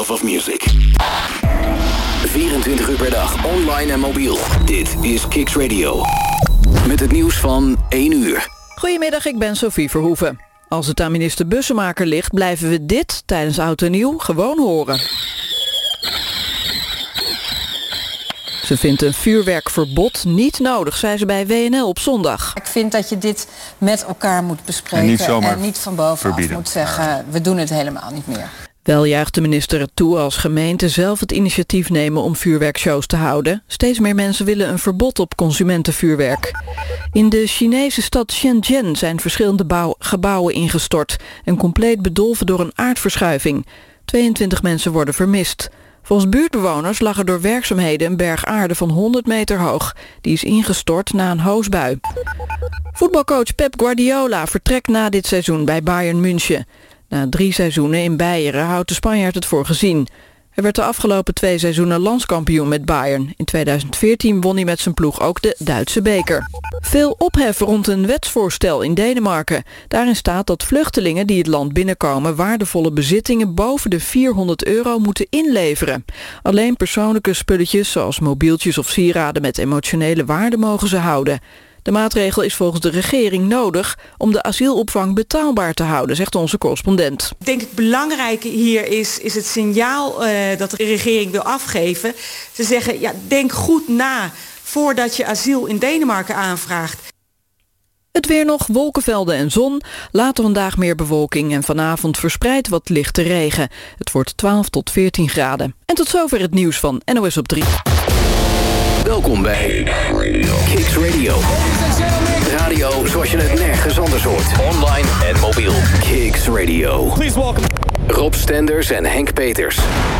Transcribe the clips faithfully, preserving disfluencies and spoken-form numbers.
love of music. vierentwintig uur per dag, online en mobiel. Dit is Kicks Radio. Met het nieuws van één uur. Goedemiddag, ik ben Sophie Verhoeven. Als het aan minister Bussemaker ligt, blijven we dit tijdens Oud en Nieuw gewoon horen. Ze vindt een vuurwerkverbod niet nodig, zei ze bij W N L op zondag. Ik vind dat je dit met elkaar moet bespreken en niet, en niet van bovenaf verbieden. Moet zeggen, we doen het helemaal niet meer. Wel juicht de minister het toe als gemeenten zelf het initiatief nemen om vuurwerkshows te houden. Steeds meer mensen willen een verbod op consumentenvuurwerk. In de Chinese stad Shenzhen zijn verschillende bouw- gebouwen ingestort en compleet bedolven door een aardverschuiving. tweeëntwintig mensen worden vermist. Volgens buurtbewoners lag er door werkzaamheden een berg aarde van honderd meter hoog. Die is ingestort na een hoosbui. Voetbalcoach Pep Guardiola vertrekt na dit seizoen bij Bayern München. Na drie seizoenen in Beieren houdt de Spanjaard het voor gezien. Hij werd de afgelopen twee seizoenen landskampioen met Bayern. In tweeduizend veertien won hij met zijn ploeg ook de Duitse beker. Veel ophef rond een wetsvoorstel in Denemarken. Daarin staat dat vluchtelingen die het land binnenkomen waardevolle bezittingen boven de vierhonderd euro moeten inleveren. Alleen persoonlijke spulletjes zoals mobieltjes of sieraden met emotionele waarde mogen ze houden. De maatregel is volgens de regering nodig om de asielopvang betaalbaar te houden, zegt onze correspondent. Ik denk het belangrijke hier is, is het signaal uh, dat de regering wil afgeven. Ze zeggen, ja, denk goed na voordat je asiel in Denemarken aanvraagt. Het weer nog, wolkenvelden en zon. Later vandaag meer bewolking en vanavond verspreid wat lichte regen. Het wordt twaalf tot veertien graden. En tot zover het nieuws van N O S op drie. Welkom bij Kicks Radio. Radio zoals je het nergens anders hoort. Online en mobiel. Kicks Radio. Please welcome Rob Stenders en Henk Peters.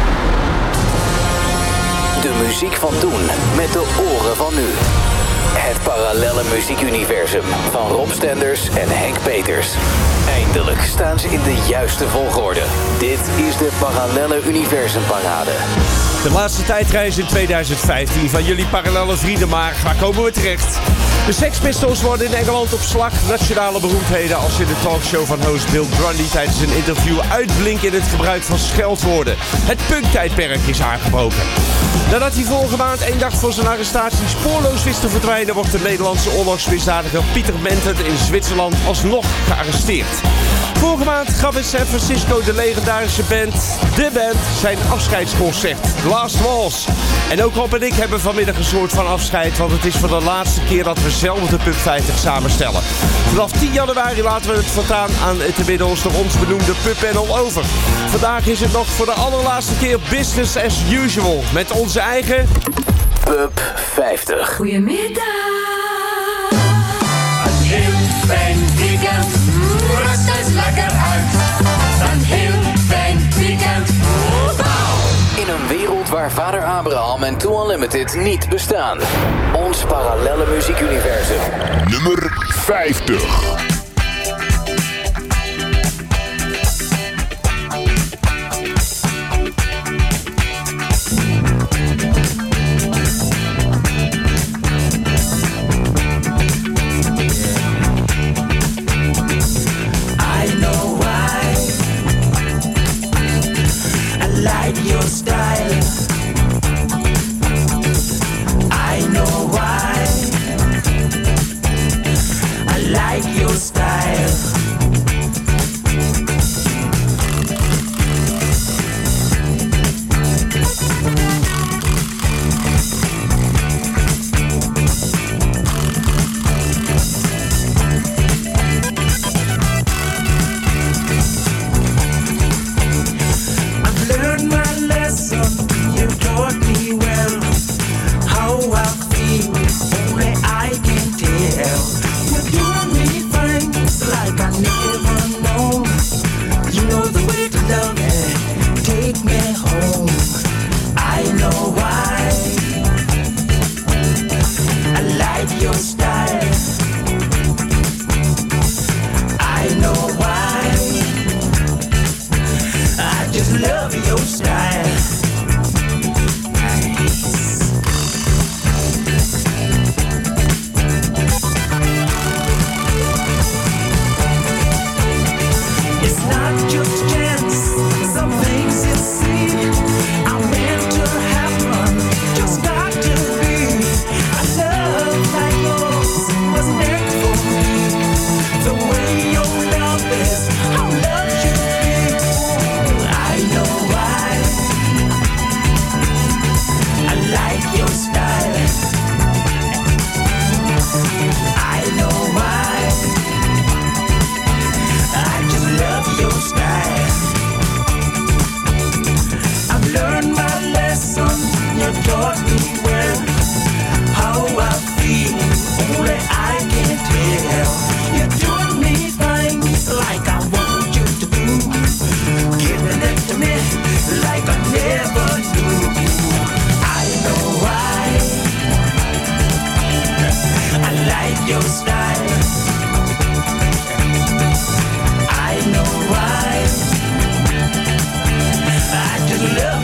De muziek van toen met de oren van nu. Het parallelle muziekuniversum van Rob Stenders en Henk Peters. Eindelijk staan ze in de juiste volgorde. Dit is de Parallelle Universumparade. De laatste tijdreis in tweeduizend vijftien van jullie parallelle vrienden, maar waar komen we terecht? De Sex Pistols worden in Engeland op slag nationale beroemdheden als in de talkshow van host Bill Grundy tijdens een interview uitblinken in het gebruik van scheldwoorden. Het punktijdperk is aangebroken. Nadat hij vorige maand één dag voor zijn arrestatie spoorloos wist te verdwijnen, wordt de Nederlandse oorlogsmisdadiger Pieter Mentet in Zwitserland alsnog gearresteerd. Vorige maand gaf in San Francisco de legendarische band The Band zijn afscheidsconcert, Last Waltz. En ook Rob en ik hebben vanmiddag een soort van afscheid, want het is voor de laatste keer dat we zelf de Pub vijftig samenstellen. Vanaf tien januari laten we het voortaan aan het inmiddels door ons benoemde Pub Panel over. Vandaag is het nog voor de allerlaatste keer business as usual met onze eigen Pub vijftig. Goedemiddag. Een heel fijn weekend. Rust eens lekker uit. Een heel fijn weekend. In een wereld waar vader Abraham en Too Unlimited niet bestaan. Ons parallelle muziekuniversum. Nummer vijftig. Your style, I know why. I like your style. It's not just chance, some things you see.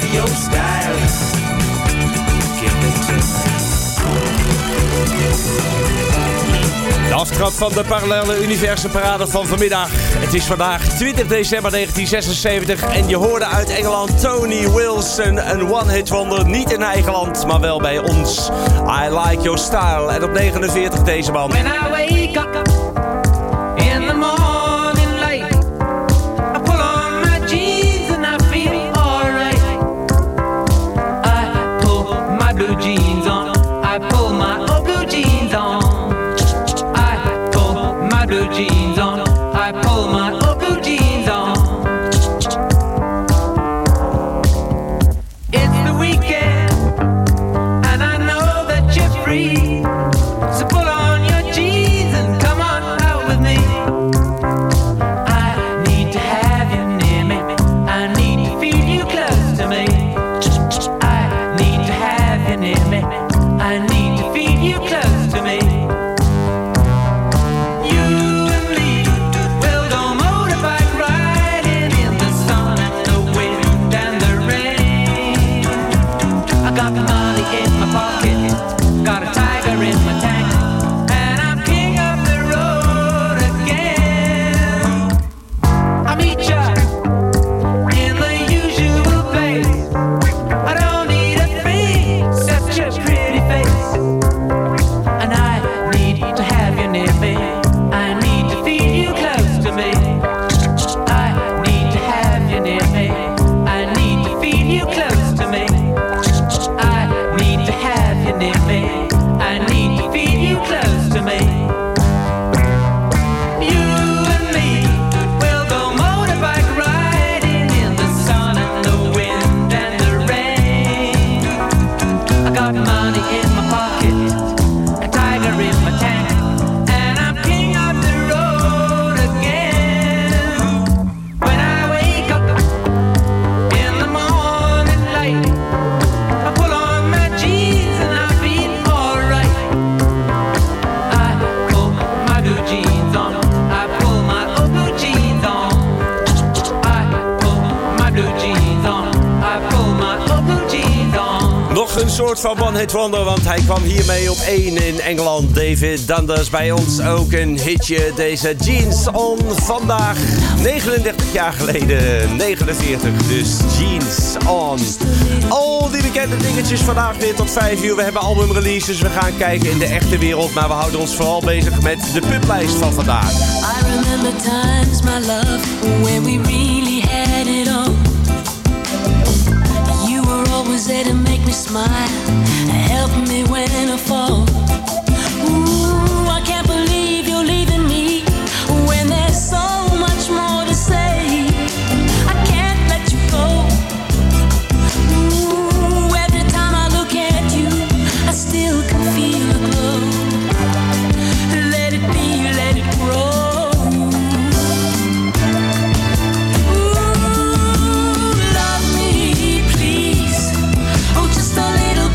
your style. Give it to me. De aftrap van de Parallelle Universum Parade van vanmiddag. Het is vandaag twintig december negentien zesenzeventig en je hoorde uit Engeland Tony Wilson, een one-hit wonder. Niet in eigen land, maar wel bij ons. I Like Your Style. En op negenenveertig deze man. When I wake up in the morning light, I pull on my jeans and I feel alright. I pull my blue jeans on, I pull my old blue jeans on. Blue jeans on, I pull my old blue jeans on. It's the weekend, and I know that you're free. So pull on your jeans and come on out with me. I need to have you near me. I need to feel you close to me. I need to have you near me. I need to feel you close to me. Een soort van one-hit wonder, want hij kwam hiermee op één in Engeland. David Dundas bij ons ook een hitje. Deze Jeans On vandaag, negenendertig jaar geleden, negenenveertig. Dus Jeans On. Al die bekende dingetjes vandaag weer tot vijf uur. We hebben albumreleases, we gaan kijken in de echte wereld. Maar we houden ons vooral bezig met de publijst van vandaag. I remember times, my love, when we really had it on. Always there to make me smile, help me when I fall. Ooh, I can't believe you're leaving me when there's so much more to say. I can't let you go. Ooh, every time I look at you, I still can feel the glow. Let it be, let it grow. Ooh, love me, please. Oh, just a little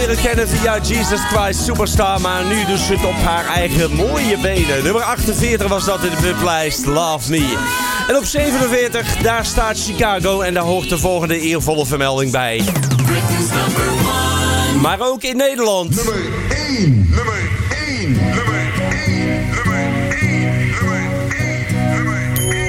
leren kennen via Jesus Christ Superstar. Maar nu doet ze het op haar eigen mooie benen. Nummer achtenveertig was dat in de weblijst, Love Me. En op zevenenveertig, daar staat Chicago. En daar hoort de volgende eervolle vermelding bij. Maar ook in Nederland. Nummer één, nummer één, nummer één, nummer één, nummer één, nummer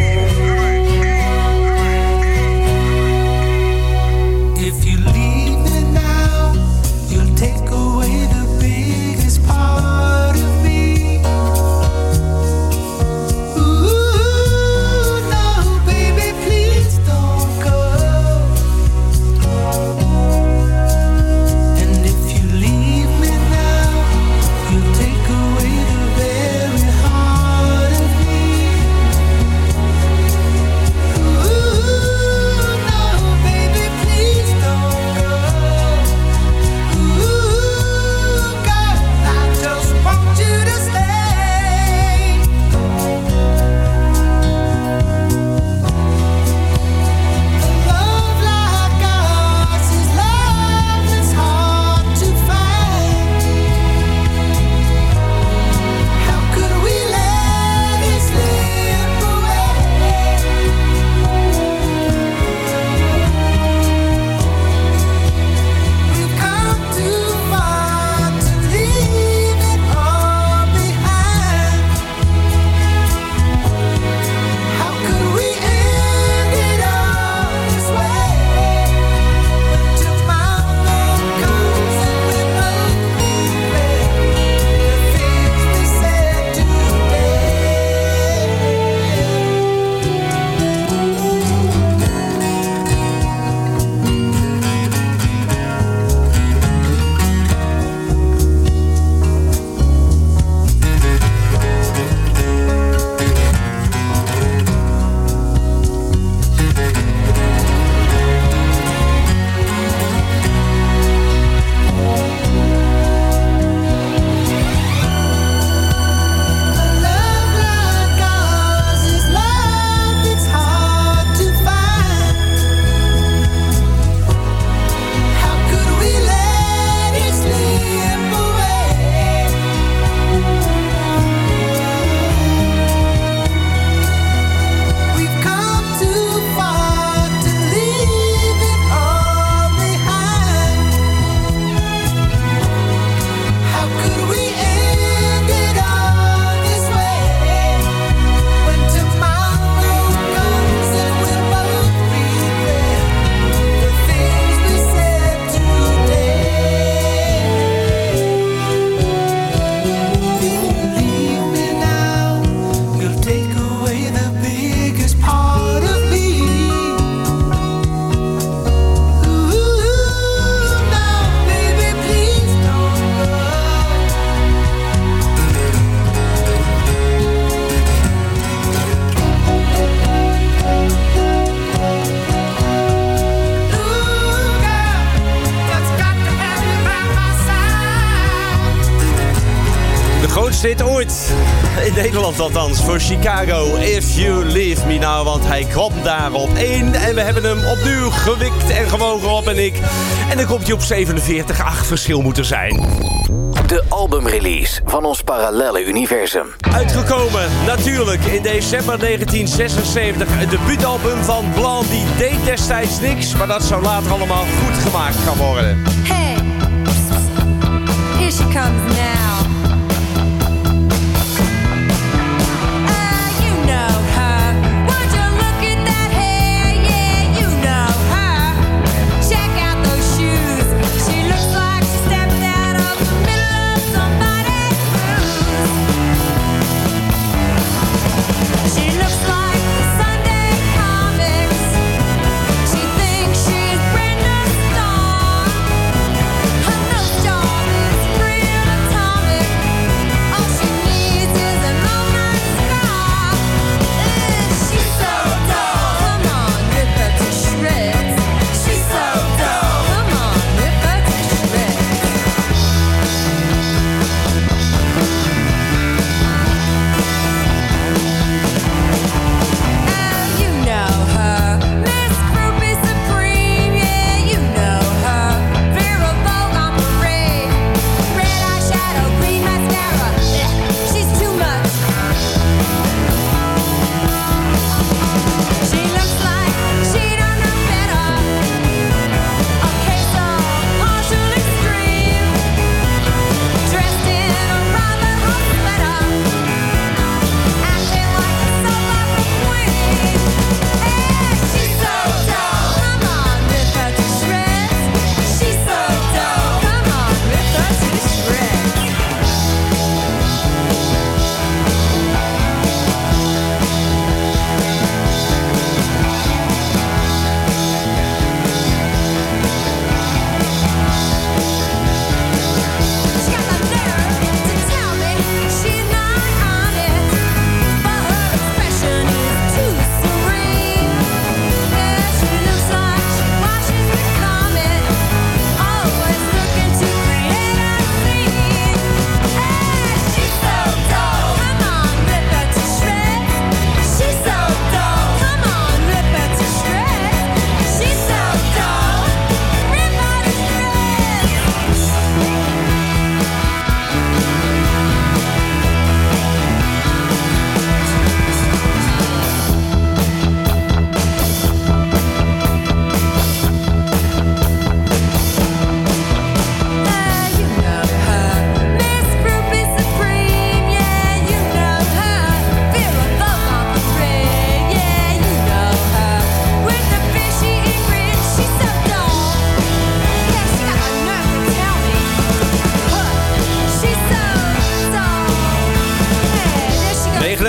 één. If you leave me now, you'll take away the biggest part of me. Ooh, no, baby, please don't go. And if you leave me now, you'll take away the very heart of me. Ooh, no, baby, please don't go. Ooh, girl, I just want you to stay. Love like ours is love that's hard to find. How could we let it slip away? We've come too far to leave it all behind. How could we end it all this way? When tomorrow comes and we both regret the things we said today. Love like ours is love that's hard to find. How could we let it slip away? We've come too far to leave it all behind. How could we end it all this way? When tomorrow comes and we'll both regret the things we said today. If you leave me now, you'll take away the biggest part of me. Ooh, no, baby, please don't go. Ooh, girl, just got to have you by my side. De grootste hit ooit. In Nederland althans, voor Chicago. If You Leave Me Now, want hij kwam daar op één. En we hebben hem opnieuw gewikt en gewogen, Rob en ik. En dan komt hij op zevenenveertig. Acht verschil moet er zijn. De albumrelease van ons parallelle universum. Uitgekomen, natuurlijk, in december negentien zesenzeventig. Het debuutalbum van Blondie deed destijds niks. Maar dat zou later allemaal goed gemaakt gaan worden. Hey, here she comes now. Ah, you know her. Would you look at that hair? Yeah, you know her. Check out those shoes. She looks like she stepped out of the middle of somebody's cruise. She looks like the Sunday comics. She thinks she's Brenda Starr. Her nose job is real atomic.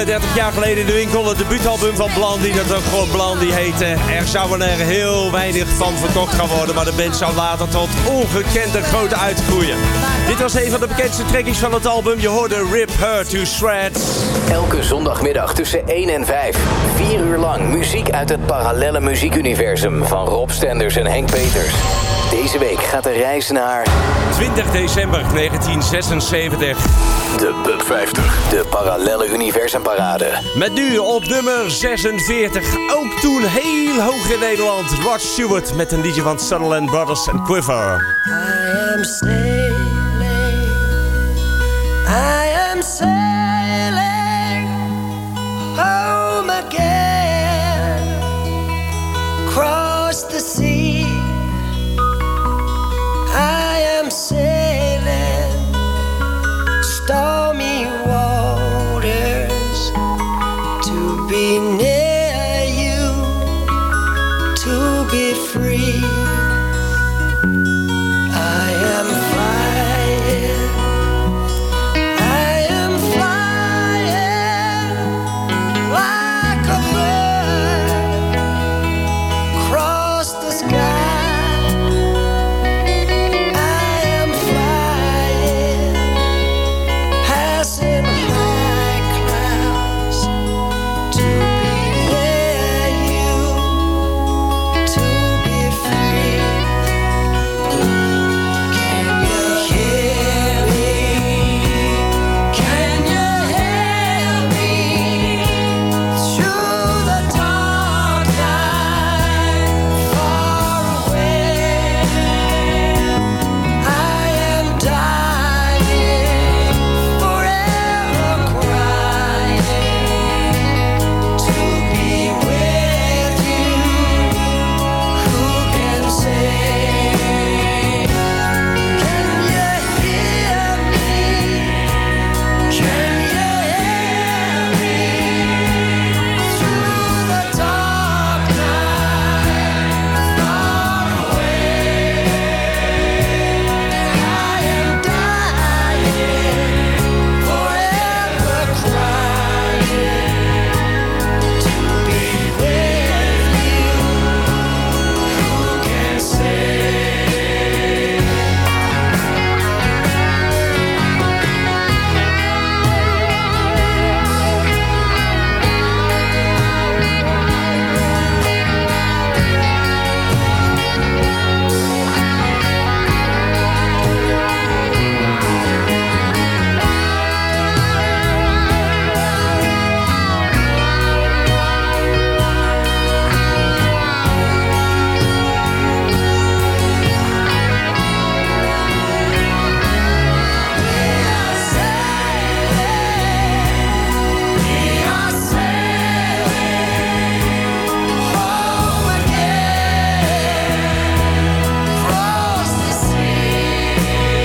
vierendertig jaar geleden in de winkel. Het debuutalbum van Blondie, dat ook gewoon Blondie heette. Er zouden er heel weinig van verkocht gaan worden, maar de band zou later tot ongekende grootte uitgroeien. Dit was een van de bekendste trekkies van het album. Je hoorde Rip Her to Shreds. Elke zondagmiddag tussen één en vijf. Vier uur lang muziek uit het parallelle muziekuniversum van Rob Stenders en Henk Peters. Deze week gaat de reis naar twintig december negentien zesenzeventig. de Pub vijftig. De parallelle universumparade. Met nu op nummer zesenveertig. Ook toen heel hoog in Nederland. Rod Stewart met een liedje van Sutherland Brothers en Quiver. I am sailing, I am sailing home again, across the sea. I am sailing stormy waters to be near you, to be free. I am flying, I am flying like a bird across the sky. I am flying, passing high clouds to be near you, to be free. Can you hear me? Can you hear me? Through the dark night, far away. I am dying, forever crying to be with you. Who can say? Can you hear me? Can you hear me? Through the dark night, far away. I am dying, forever crying to be with you. Who can say? We are sailing home again, across the sea.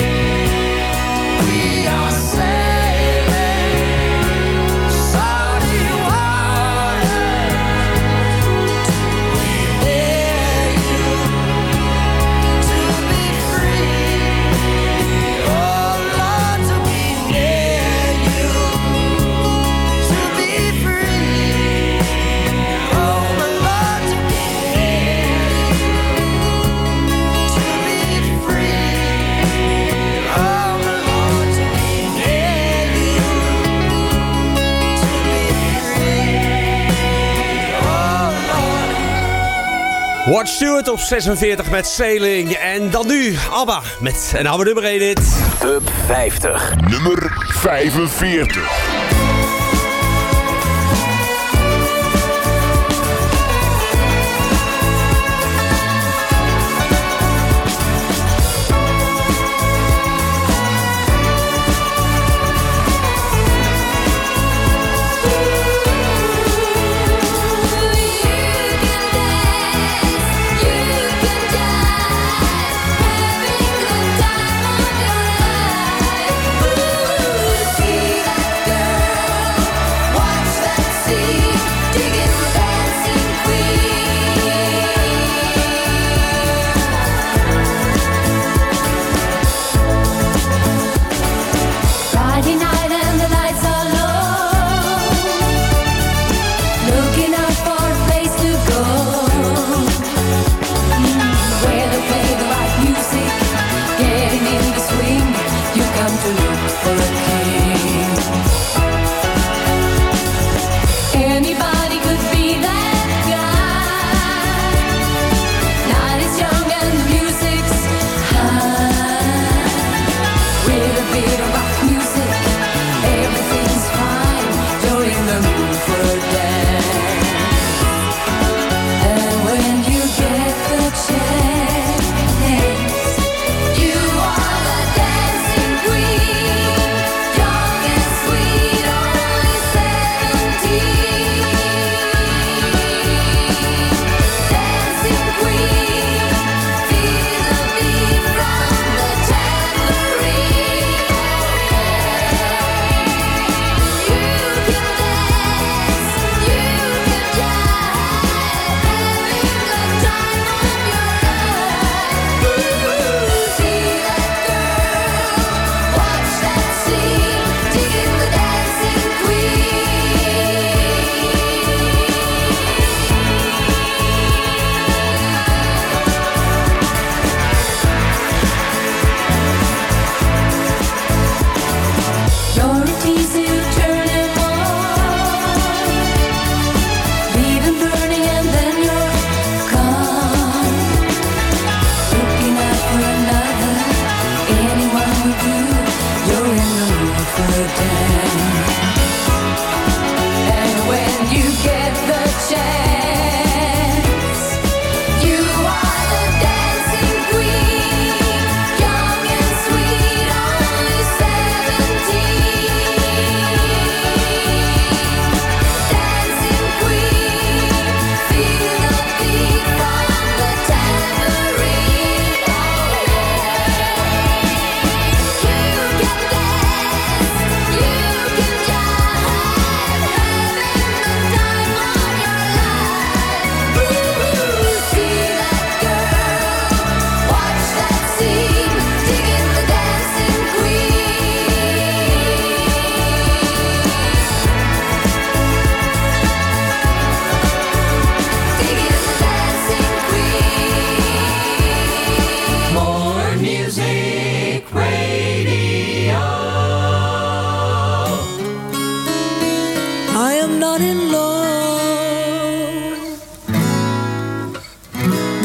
We are sailing salty waters to be near you, to be free. Oh Lord, to be near you, to be free. Oh my Lord, to be near you, to be free. Oh my Lord, to be near you, to be free. Oh Lord. Rod Stewart op zesenveertig met Sailing. En dan nu ABBA met een oude nummer één hit. Pub vijftig. Nummer vijfenveertig. See that girl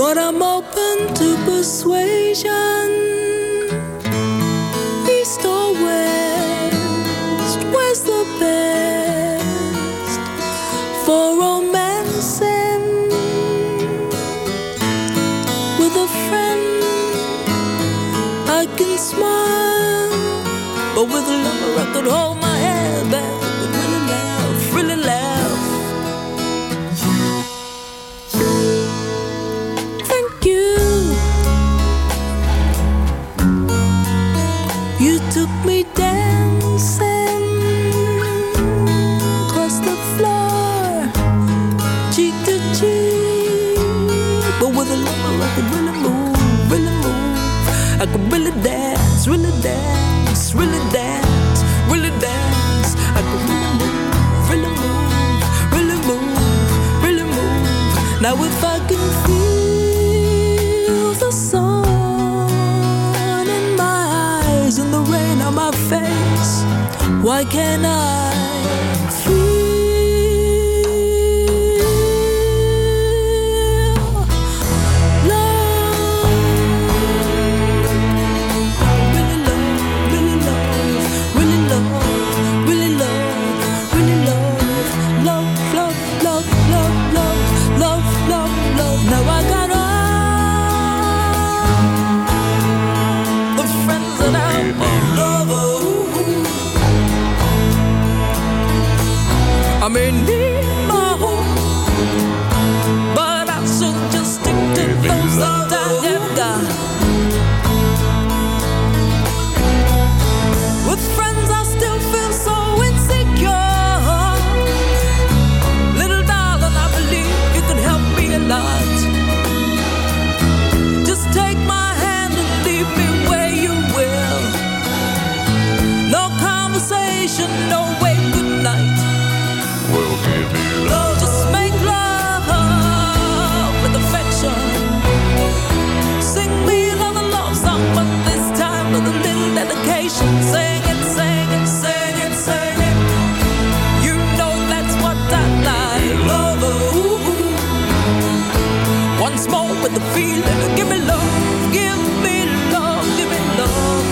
but I'm open to persuasion. East or west, where's the best for romancing with a friend? I can smile, but with a lover I could hold my head back and really laugh, really laugh. Thank you. You took me dancing across the floor, cheek to cheek, but with a lover I could really move, really move. I could really dance, really dance, really dance, really dance. I could really move, really move, really move, really move. Now if I can feel the sun in my eyes and the rain on my face, why can't I feel I may need my home, but I should just stick to those that I've got. With friends I still feel so insecure. Little darling, I believe you can help me a lot. Just take my hand and lead me where you will. No conversation, no way, good night. Well, give me love. Just make love with affection. Sing me another love song, but this time with a little dedication. Sing it, sing it, sing it, sing it. You know that's what I like. Love, ooh. Once more with the feeling. Give me love, give me love, give me love.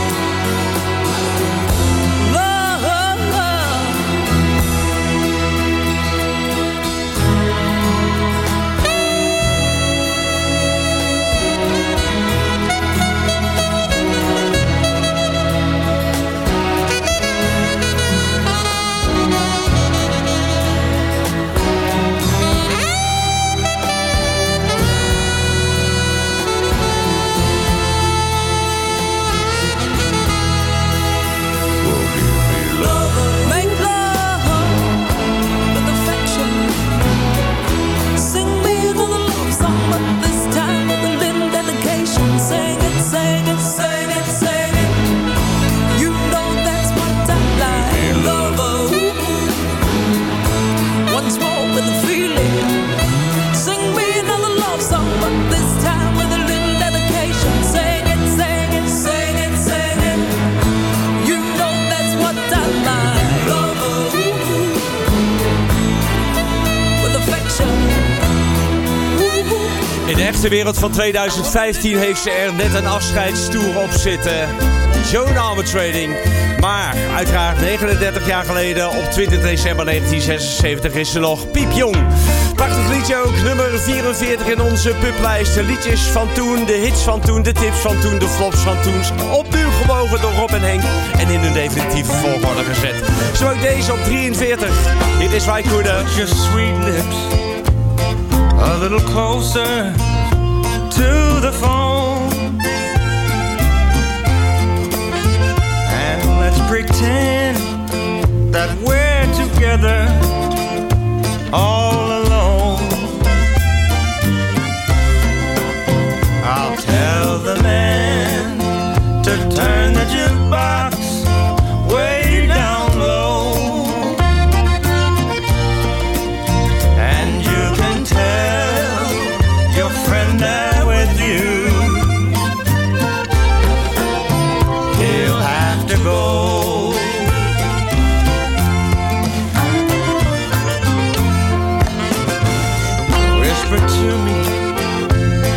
In de echte wereld van tweeduizend vijftien heeft ze er net een afscheidstoer op zitten. Joan Armatrading. Maar uiteraard negenendertig jaar geleden, op twintig december negentien zesenzeventig, is ze nog piepjong. Prachtig liedje ook, nummer vierenveertig in onze publijst. De liedjes van toen, de hits van toen, de tips van toen, de flops van toen. Opnieuw gewogen door Rob en Henk en in hun definitieve volgorde gezet. Zo ook deze op drieënveertig. Dit is Wij Koeden. Your sweet lips a little closer to the phone, and let's pretend that we're together all alone. I'll tell the man to turn the jukebox way down low, and you can tell your friend that with you he'll have to go. Whisper to me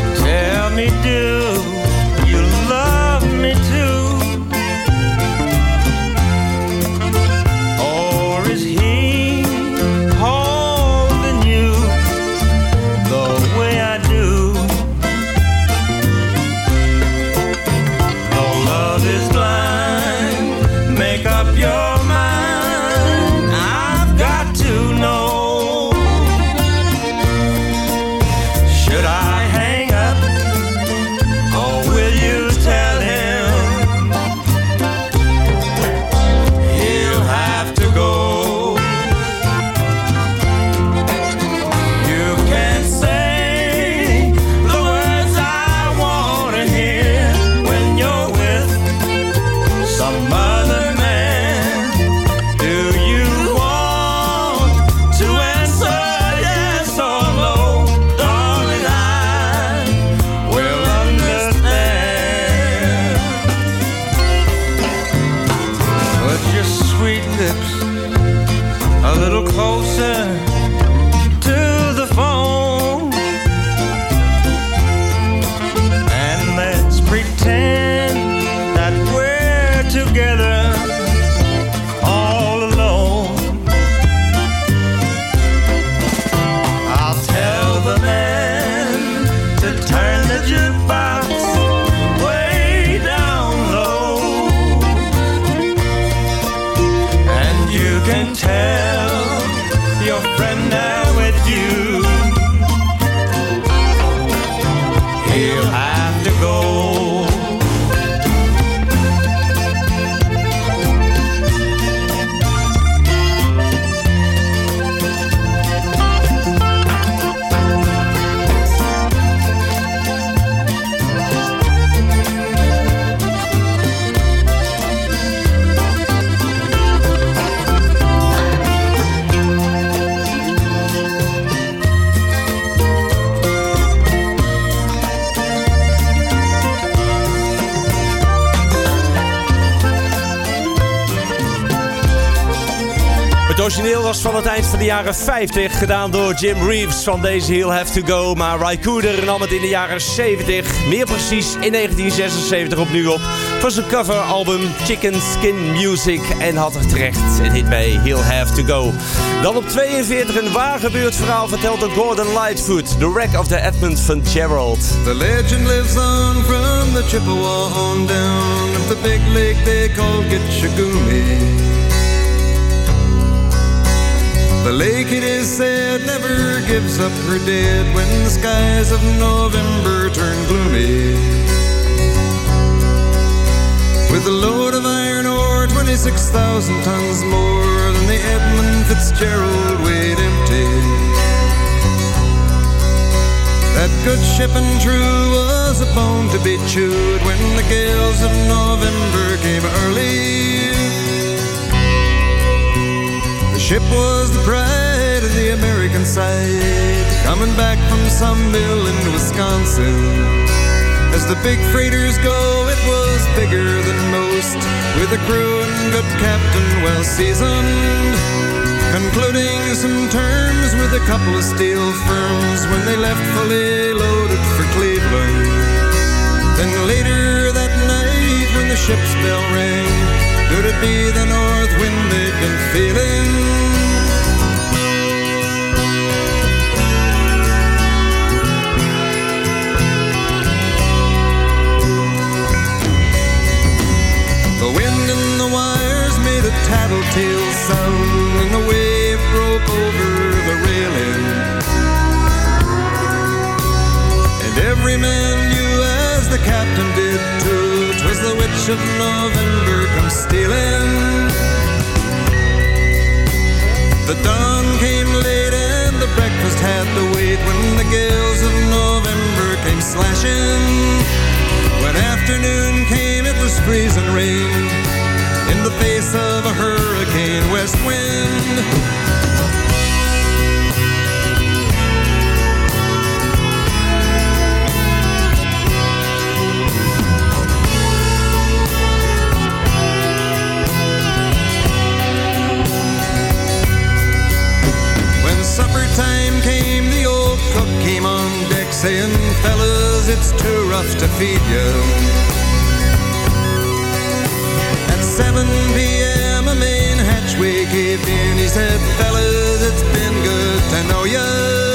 he'll have to go. Het origineel was van het eind van de jaren vijftig, gedaan door Jim Reeves van deze He'll Have To Go. Maar Ry Cooder nam het in de jaren zeventig, meer precies in negentien zesenzeventig opnieuw op van zijn coveralbum Chicken Skin Music en had er terecht een hit mee, He'll Have To Go. Dan op tweeënveertig een waar gebeurd verhaal verteld door Gordon Lightfoot, The Wreck of the Edmund Fitzgerald. The legend lives on from the Chippewa on down of the big lake they call Gitchagumi. The lake, it is said, never gives up her dead when the skies of November turn gloomy. With a load of iron ore, twenty-six thousand tons more than the Edmund Fitzgerald weighed empty. That good ship and true was a bone to be chewed when the gales of November came early. The ship was the pride of the American side, coming back from some mill in Wisconsin. As the big freighters go, it was bigger than most, with a crew and good captain well seasoned, concluding some terms with a couple of steel firms when they left fully loaded for Cleveland. Then later that night when the ship's bell rang, could it be the north wind they'd been feeling? The wind in the wires made a tattletale sound, and the wave broke over the railing. And every man knew, as the captain did too, 'twas the witch of November come stealing. The dawn came late and the breakfast had to wait when the gales of November came slashing. When afternoon came, it was freezing rain in the face of a hurricane west wind. When supper time came, the old cook came on deck saying, "Fellas, it's too rough to feed you." At seven p.m. a main hatchway caved in. He said, "Fellas, it's been good to know you."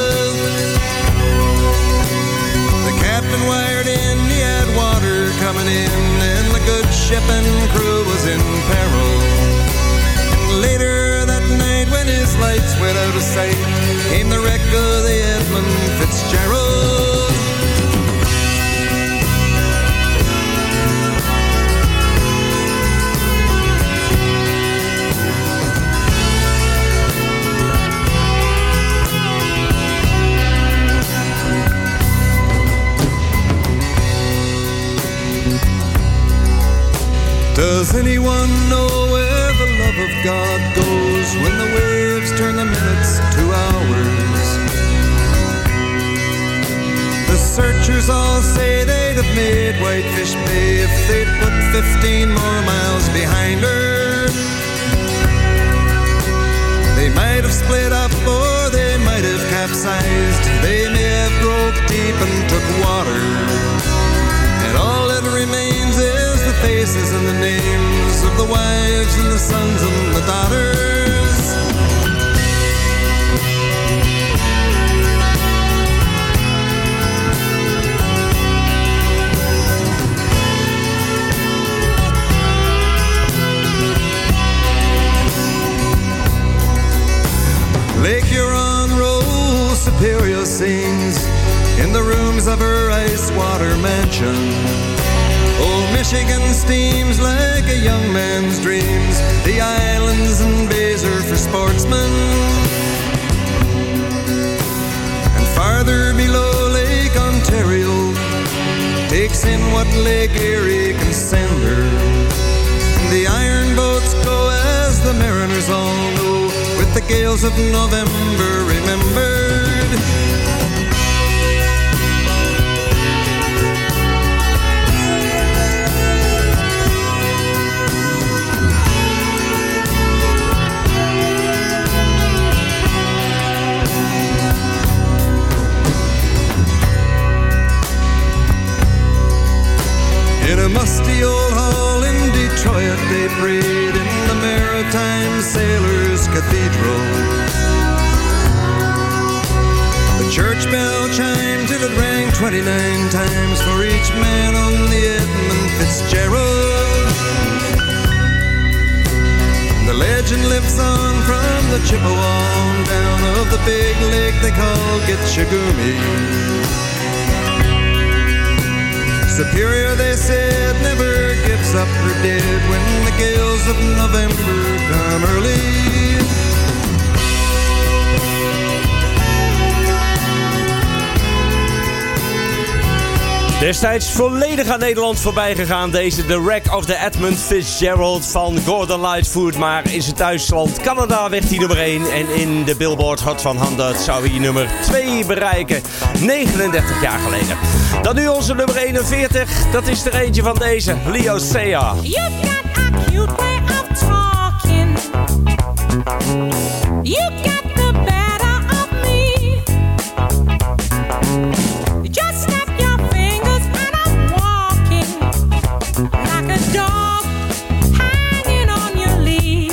The captain wired in, he had water coming in, and the good ship and crew was in peril. And later that night, when his lights went out of sight, came the wreck of the Edmund Fitzgerald. Does anyone know where the love of God goes when the waves turn the minutes to hours? The searchers all say they'd have made Whitefish Bay if they'd put fifteen more miles behind her. They might have split up or they might have capsized. They may have broke deep and took water. And all that remains is the faces and the names of the wives and the sons and the daughters. Lake Huron rolls, Superior sings in the rooms of her ice water mansion. Old Michigan steams like a young man's dreams. The islands and bays are for sportsmen. And farther below Lake Ontario takes in what Lake Erie can send her. The iron boats go as the mariners all know, with the gales of November remembered. In a musty old hall in Detroit they prayed in the Maritime Sailors Cathedral. The church bell chimed till it rang twenty-nine times for each man on the Edmund Fitzgerald. The legend lives on from the Chippewa on down of the big lake they call Gitchagumi. Superior, they said, never gives up her dead when the gales of November come early. Destijds volledig aan Nederland voorbij gegaan. Deze The Wreck of the Edmund Fitzgerald van Gordon Lightfoot. Maar in zijn thuisland Canada werd hij nummer één. En in de Billboard Hot honderd zou hij nummer twee bereiken. negenendertig jaar geleden. Dan nu onze nummer eenenveertig. Dat is er eentje van deze. Leo Sayer. You've got a cute way of talking. You got the better of me. Just snap your fingers and I'm walking like a dog hanging on your lead.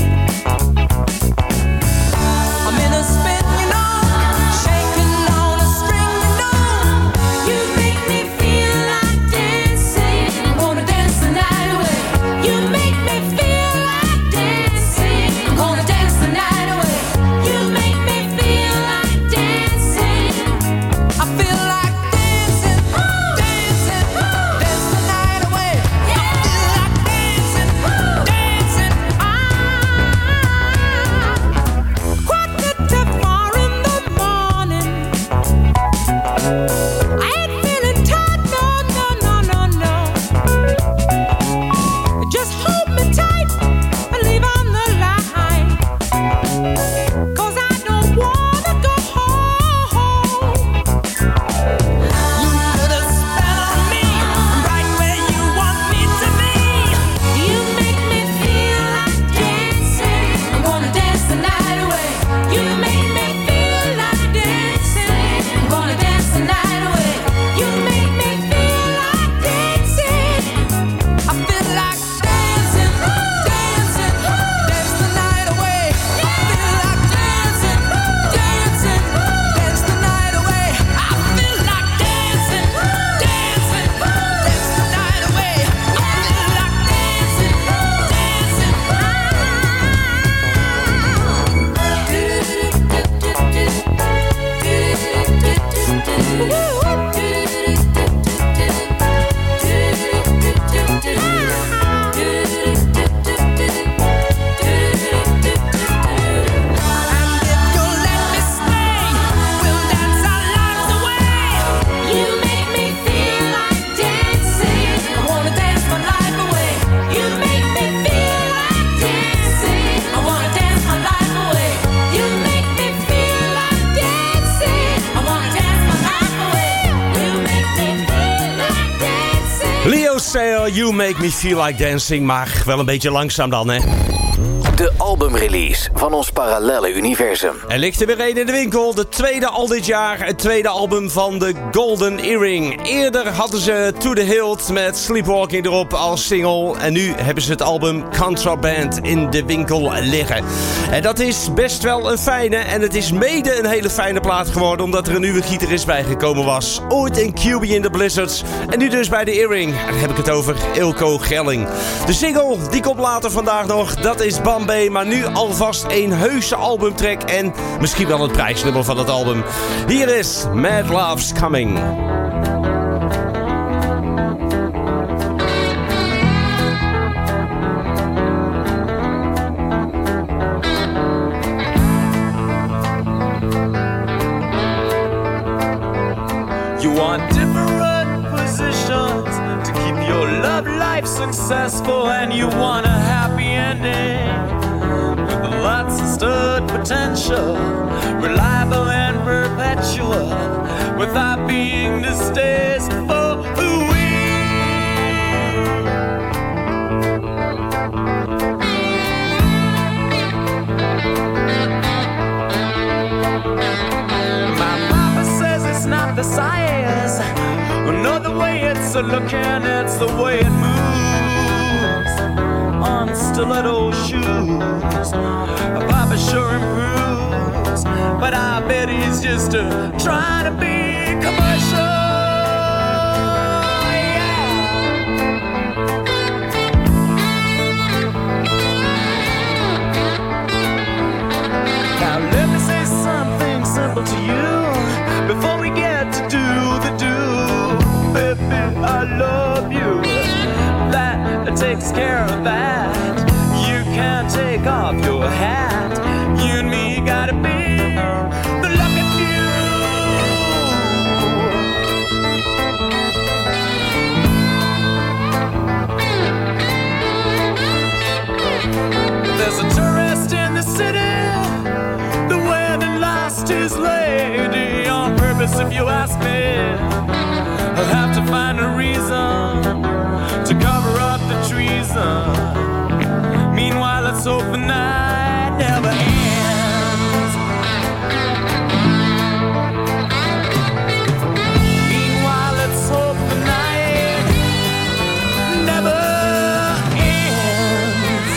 I'm in a spin, you know, shaking on a string, you know. You make me feel like dancing. I'm gonna dance the night away. You make me feel like dancing. I'm gonna dance the night away. You make me feel like dancing. I feel like dancing, dancing, dance the night away. I feel like dancing, dancing. Ah, quarter to four in the morning. I ain't feeling tight, no, no, no, no, no. Just hold me tight and leave on the line, 'cause I don't wanna go home. You put a spell on me, right where you want me to be. You make me feel like dancing. I'm gonna dance the night away. You make me feel like dancing. I'm gonna dance the night away. You make me feel like dancing. I feel like dancing, dancing, dance the night away. I feel like dancing, dancing, dance the night away. I feel like dancing, dancing, dance the night away. I feel like dancing, Leo Sayer, You Make Me Feel Like Dancing. Maar wel een beetje langzaam dan, hè. De albumrelease van ons parallelle universum. Er ligt er weer een in de winkel. De tweede al dit jaar. Het tweede album van de Golden Earring. Eerder hadden ze To The Hilt met Sleepwalking erop als single. En nu hebben ze het album Contraband in de winkel liggen. En dat is best wel een fijne. En het is mede een hele fijne plaat geworden. Omdat er een nieuwe gitarist bijgekomen was. Ooit in Q B in the Blizzards. En nu dus bij de Earring. Daar heb ik het over Ilko Gelling. De single, die komt later vandaag nog. Dat is Bam B, maar nu alvast een heuse albumtrack en misschien wel het prijsnummer van het album. Hier is Mad Love's Coming. your love life successful and you want a happy ending with lots of stud potential, reliable and perpetual, without being distasteful. Ooh-wee. My mama says it's not the size, nor the way it's a looking, it's the way it moves on stiletto shoes. Papa sure improves, but I bet he's just uh, trying to be commercial. Now let me say something simple to you before we get to do the do. Baby, I love you. That takes care of that. You can't take off your hat. You and me gotta be the lucky few. There's a tourist in the city, the way that lost his lady on purpose, if you ask me. I'll have to find a reason to cover up the treason. Meanwhile, let's hope the night never ends. Meanwhile, let's hope the night never ends.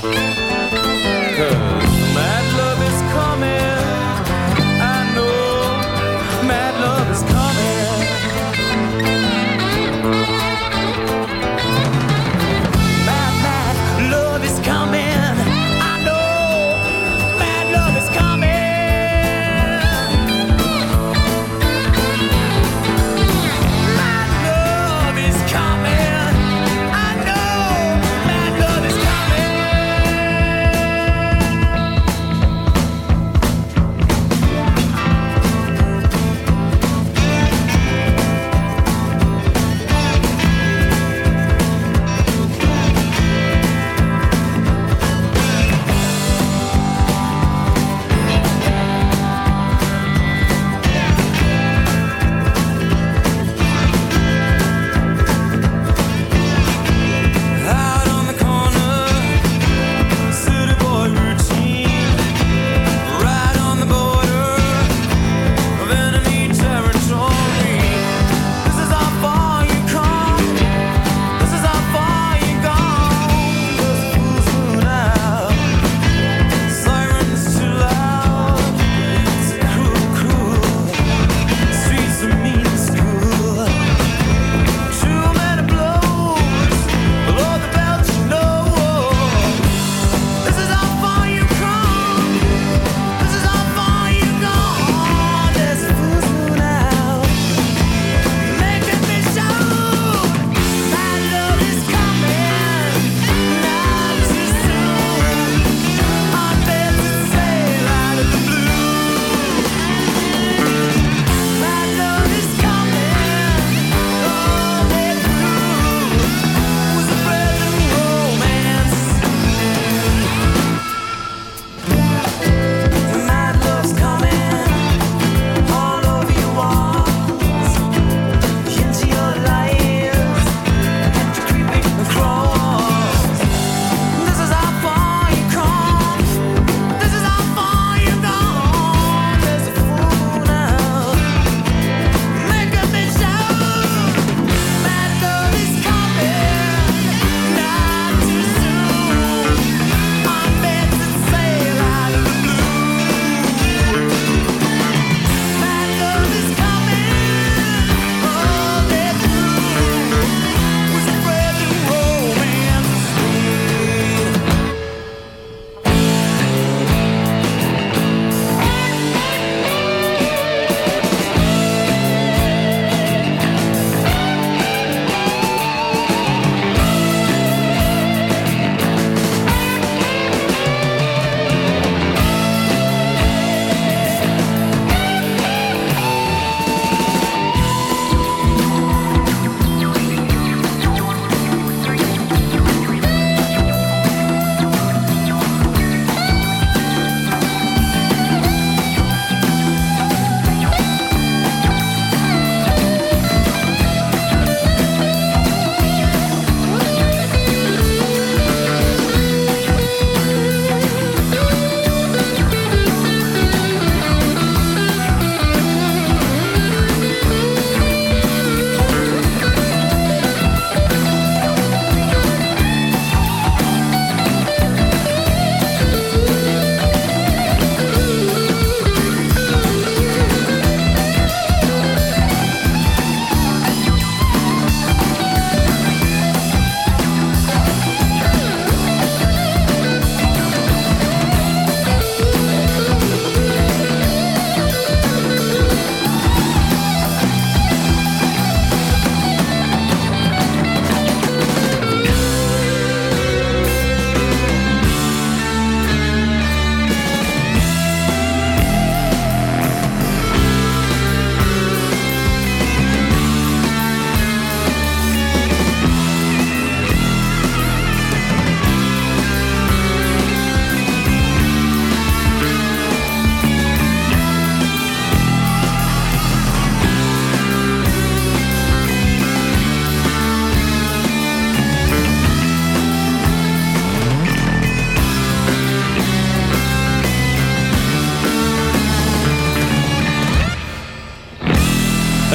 'Cause mad love is coming, I know.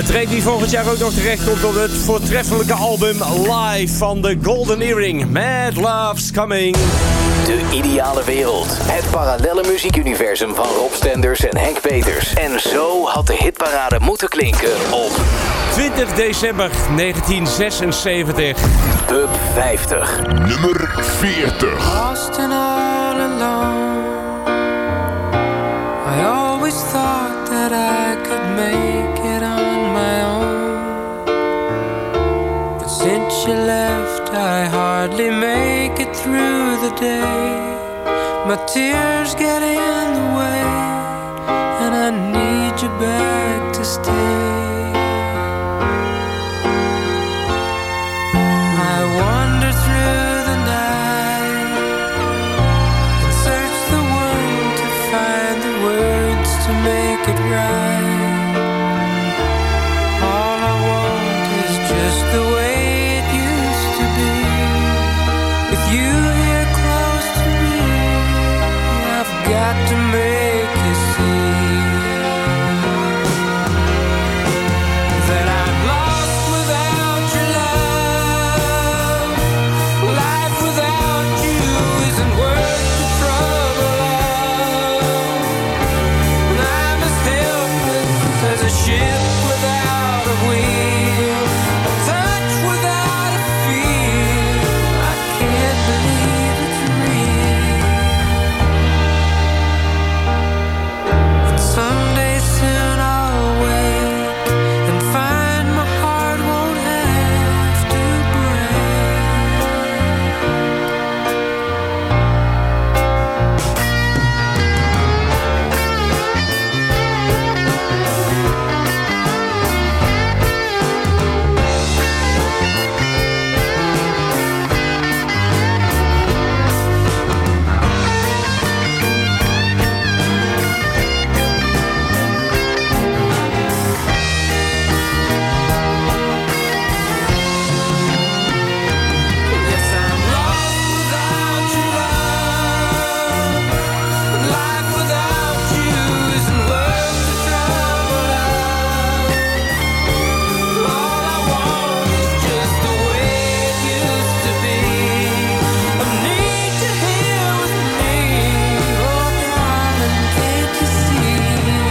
track die volgend jaar ook nog terecht komt op het voortreffelijke album Live van The Golden Earring. Mad Love's Coming. De ideale wereld. Het parallelle muziekuniversum van Rob Stenders en Henk Peters. En zo had de hitparade moeten klinken op twintig december negentien zesenzeventig. Pub vijftig. Nummer veertig. Lost and all alone. I always thought that I could make it on my own. But since you left, I hardly make it through the day. My tears get in the way, and I need you back to stay. I wander through the night and search the world to find the words to make it right. All I want is just the way it used to be. With you here close to me, I've got to make you see that I'm lost without your love. Life without you isn't worth the trouble of. And I'm as helpless as a ship without a wheel, a touch without a feel. I can't believe it's real. But someday soon I'll wake and find my heart won't have to break. Yes, I'm lost without your love. Life without you isn't worth the trouble of. All I want is just the way it used to be. I need you here with me. Oh, darling, can't you see?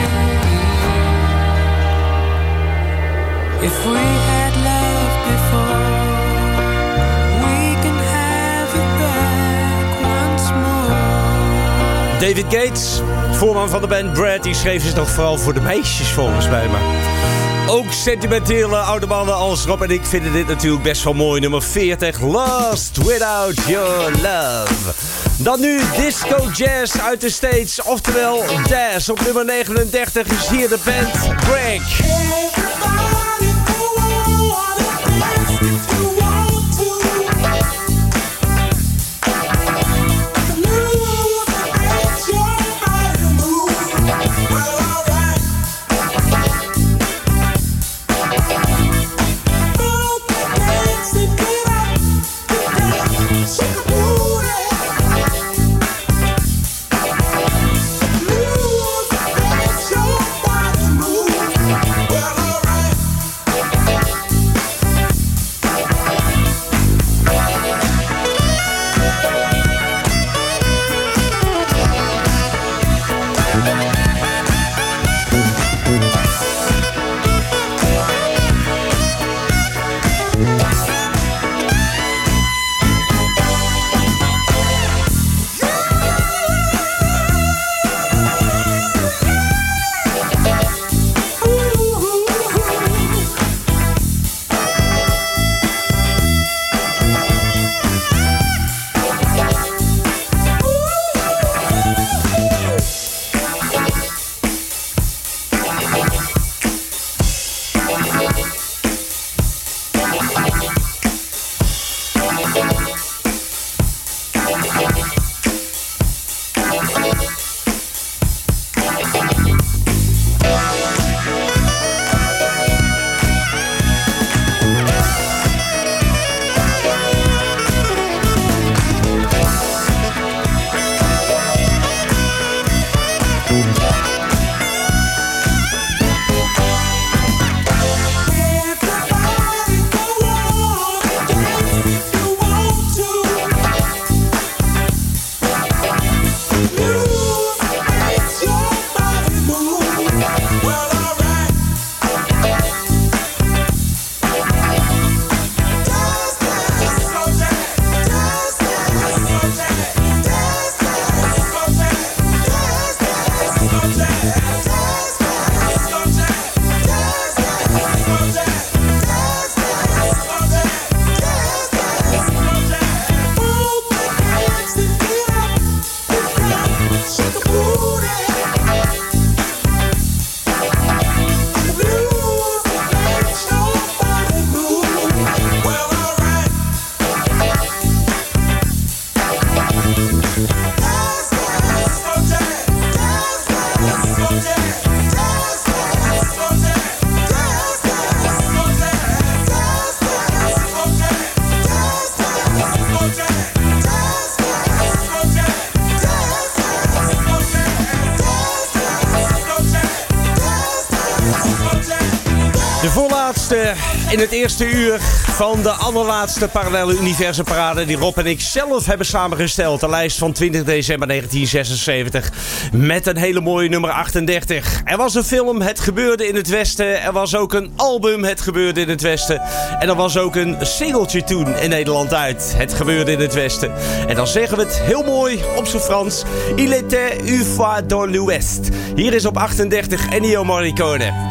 If we had loved before, we can have it back once more. David Gates, voorman van de band Brad, die schreef ze toch vooral voor de meisjes volgens mij. Maar ook sentimentele oude mannen als Rob en ik vinden dit natuurlijk best wel mooi. Nummer veertig, Lost Without Your Love. Dan nu Disco Jazz uit de States, oftewel Daz. Op nummer negenendertig is hier de band Greg. Well, De voorlaatste in het eerste uur van de allerlaatste Parallelle Universumparade die Rob en ik zelf hebben samengesteld. De lijst van twintig december negentien zesenzeventig met een hele mooie nummer achtendertig. Er was een film, Het gebeurde in het Westen. Er was ook een album, Het gebeurde in het Westen. En er was ook een singeltje toen in Nederland uit. Het gebeurde in het Westen. En dan zeggen we het heel mooi op z'n Frans. Il était une fois dans l'Ouest. Hier is op achtendertig Ennio Morricone.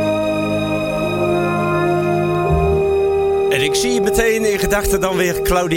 En ik zie meteen in gedachten dan weer Claudia